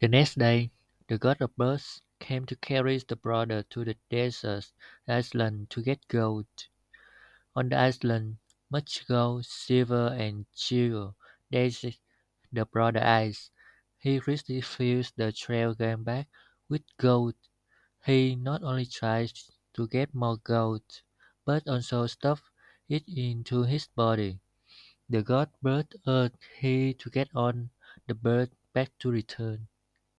The next day, the god of birds came to carry the brother to the desert island to get gold. On the island, much gold, silver, and jewel dazzled the brother's eyes. He refused the trail came back with gold. He not only tried to get more gold, but also stuffed it into his body. The god bird urged he to get on the bird back to return.